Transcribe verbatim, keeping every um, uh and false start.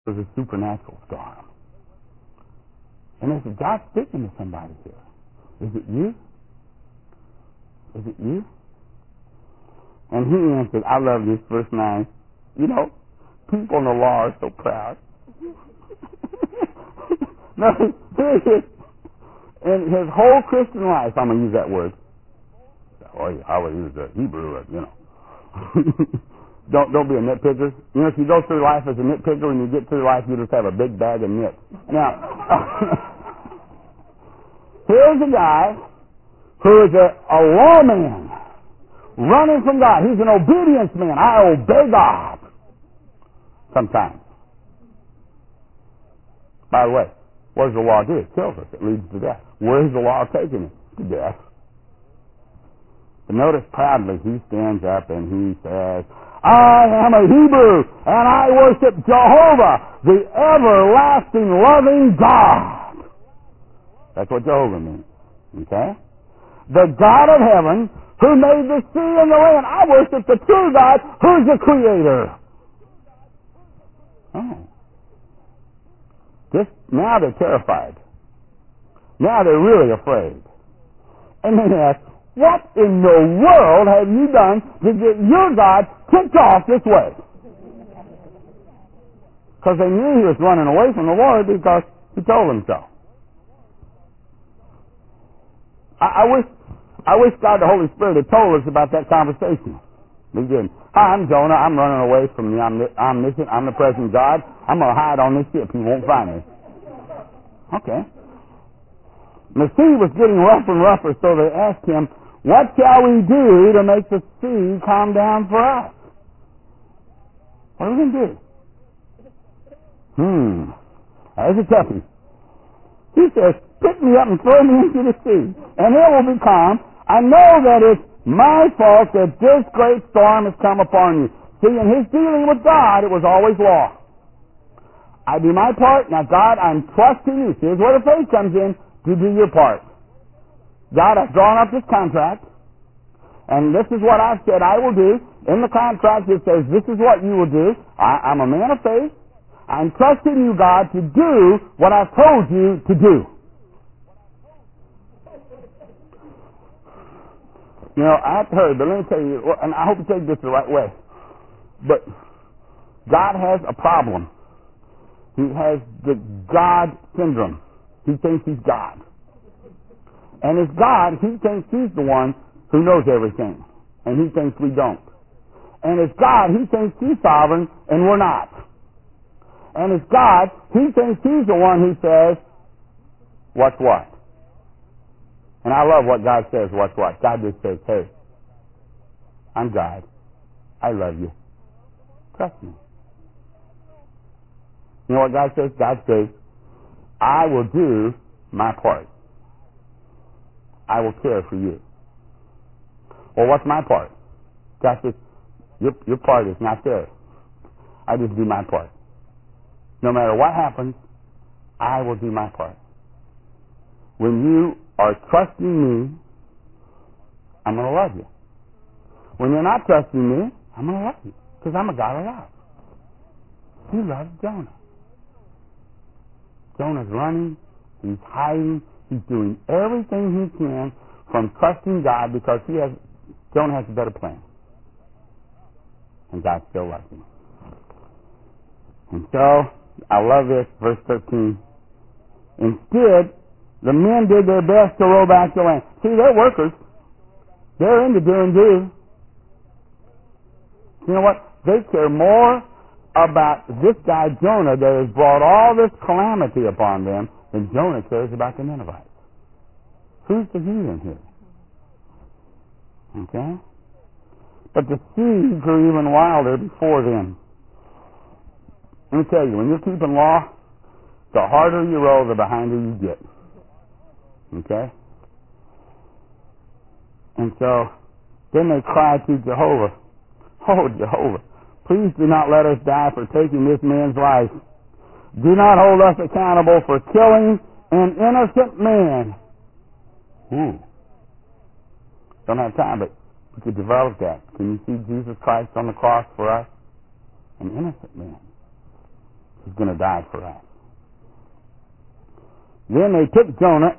was a supernatural storm. And I said, God's speaking to somebody here. Is it you? Is it you? And he answered, I love this, verse nine. You know, people in the law are so proud. No, here he is. In his whole Christian life, I'm going to use that word. Oh, yeah, I would use the Hebrew, you know. don't don't be a nitpicker. You know, if you go through life as a nitpicker, when you get through life, you just have a big bag of nits. Now, here's a guy who is a, a lawman running from God. He's an obedience man. I obey God. Sometimes. By the way, what does the law do? It kills us. It leads to death. Where is the law taking us? To death. But notice proudly he stands up and he says, I am a Hebrew and I worship Jehovah, the everlasting loving God. That's what Jehovah means. Okay? The God of heaven who made the sea and the land. I worship the true God who's the creator. Oh. Just now they're terrified. Now they're really afraid. And then they ask, what in the world have you done to get your God kicked off this way? Because they knew he was running away from the Lord because he told them so. I, I wish I wish God the Holy Spirit had told us about that conversation. He didn't. Hi, I'm Jonah. I'm running away from the omni- omniscient, omnipresent God. I'm going to hide on this ship. He won't find me. Okay. The sea was getting rougher and rougher, so they asked him, what shall we do to make the sea calm down for us? What are we going to do? Hmm. That's a toughie. He says, pick me up and throw me into the sea, and it will be calm. I know that it's my fault that this great storm has come upon you. See, in his dealing with God, it was always law. I do my part. Now, God, I'm trusting you. Here's where the faith comes in, to do your part. God, I've drawn up this contract, and this is what I've said I will do. In the contract, it says this is what you will do. I, I'm a man of faith. I'm trusting you, God, to do what I've told you to do. You know, I have to hurry, but let me tell you, and I hope you take this the right way, but God has a problem. He has the God syndrome. He thinks he's God. And as God, he thinks he's the one who knows everything. And he thinks we don't. And as God, he thinks he's sovereign and we're not. And as God, he thinks he's the one who says, what's what? And I love what God says, what's what. God just says, hey, I'm God. I love you. Trust me. You know what God says? God says, I will do my part. I will care for you. Well, what's my part? God says, your, your part is not there. I just do my part. No matter what happens, I will do my part. When you are trusting me, I'm going to love you. When you're not trusting me, I'm going to love you. Because I'm a God of love. He loves Jonah. Jonah's running. He's hiding. He's doing everything he can from trusting God because he has, Jonah has a better plan. And God still loves him. And so, I love this, verse thirteen. Instead, the men did their best to row back to land. See, they're workers. They're into do and do. You know what? They care more about this guy Jonah that has brought all this calamity upon them than Jonah cares about the Ninevites. Who's the heathen here? Okay? But the sea grew even wilder before them. Let me tell you, when you're keeping law, the harder you row, the behinder you get. Okay? And so, then they cried to Jehovah, oh, Jehovah, please do not let us die for taking this man's life. Do not hold us accountable for killing an innocent man. Ooh. Don't have time, but we could develop that. Can you see Jesus Christ on the cross for us? An innocent man. He's going to die for us. Then they took Jonah